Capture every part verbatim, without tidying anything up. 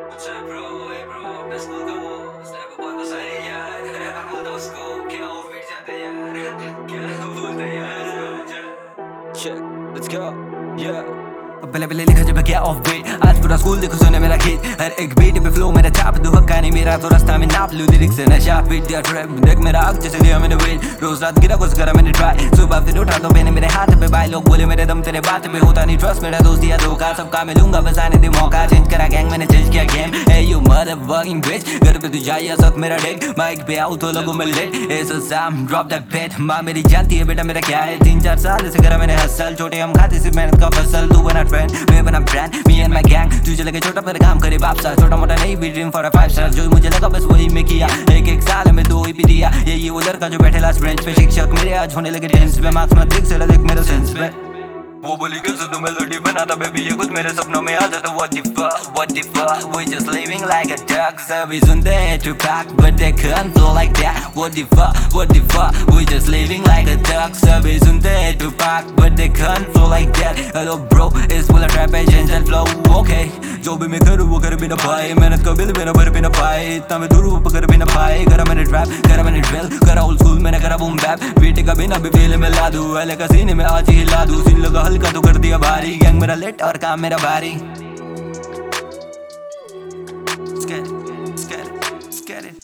What's up, bro? Hey, bro, अपना school का वो स्नैप बहुत तो सही है यार। बोलता उसको क्या वो फिर जाते यार, क्या बोलते यार। Check, let's go, yeah. पहले पहले लिखा जब क्या ऑफ बीट, आज पूरा स्कूल देखो सुने मेरा गीत। हर एक बीट पे फ्लो मेरा चाप दो हक्का नहीं मेरा तो रास्ता में नाप लूं लिरिक्स से नशा बीट दिया ट्रैप देख मेरा आग जैसे दिया मैंने वेट। रोज रात गिरा कुछ करा मैंने ट्राई, सुबह फिर उठा तो मैंने मेरे हाथ पे भाई लोग बोले मेरे दम तेरे बात पे होता नहीं ट्रस्ट मेरा दोस्त दिया धोखा सबका मैं लूंगा बस आने दे मौका। चेंज करा गैंग मैंने चेंज किया game, hey you motherfucking bitch घर पे तू जाइए साथ मेरा डेक माइक पे आऊं तो लोगों में लेट ऐसा साम ड्रॉप दैट पेट। माँ मेरी जानती है बेटा मेरा क्या है, तीन चार साल से करा मैंने हसल छोटे हम खाते सिर्फ मेहनत का फसल। तू बना ट्रेंड मैं बना brand me and my gang, तुझे लगे छोटा पर काम करे बाप सा छोटा मोटा नहीं भी dream for a five star जो मुझे लगा बस वही मैं किया। एक एक साल में दो ही भी दिया ये ये वो लड़का जो बैठे लास्ट बेंच पे शिक्षक मेरे आज होने लगे टेंस पे मार्क्स मत देख से देख मेरे सेंस पे वो बोली कैसे तू मेलोडी बनाता बेबी ये कुछ मेरे सपनों में आ जाता। What the fuck, what the fuck, we just living like a duck सभी सुनते हैं Tupac but they can't flow like that। What the fuck, what the fuck, we just living like a duck सभी सुनते हैं Tupac but they can't flow like that। Hello bro, it's full of trap agents and flow okay जो भी मैं करूँ वो कर भी ना पाए मेहनत का बिल मेरा भर भी ना पाए इतना मैं दूर वो कर भी ना पाए। करा मैंने ट्रैप करा मैंने ड्रिल करा ओल्ड स्कूल मैंने करा बूम बैप बेटे का बिना भी फेल में ला दूँ एले का सीने में आज ही हिला दूँ सीन लगा हल्का तो कर दिया भारी गैंग मेरा लेट और काम मेरा भारी। Let's get it, let's get it, let's get it.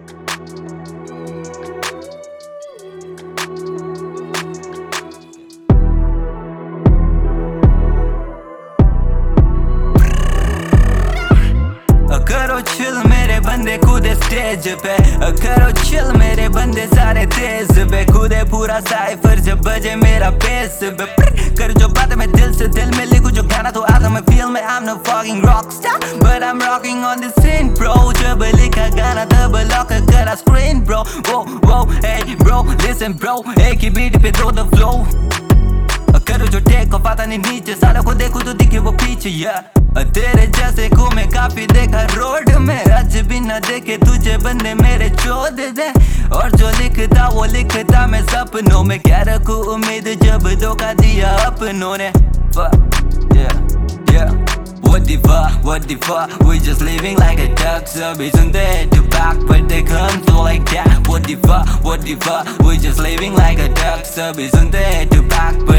करो चिल मेरे बंदे कूदे स्टेज पे, करो चिल मेरे बंदे सारे तेज पे कूदे पूरा साइफर जब बजे मेरा बेस पे कर जो बात मैं दिल से दिल में लिखूं जो गाना तो आता मैं फील में I'm no fucking rockstar but I'm rocking on the scene bro जब लिखा गाना तब लॉक करा स्क्रीन bro वो वो hey bro listen bro एक ही बीट पे दो the flow करो जो टेक ऑफ आता नहीं नीचे सालों को देखो तो दिखे वो पीछे yeah तेरे जैसे को मैं काफी देखा रोड में आज भी न देखे तुझे बंदे मेरे चोद दे और जो लिखता वो लिखता मैं सपनों में क्या रखूं उम्मीद जब धोखा दिया अपनों ने। yeah, yeah. What the fuck, what the fuck, we just living like a duck सभी सुनते हैं Tupac but they can't flow like that। What the fuck, what the fuck, we just living like a duck सभी सुनते हैं Tupac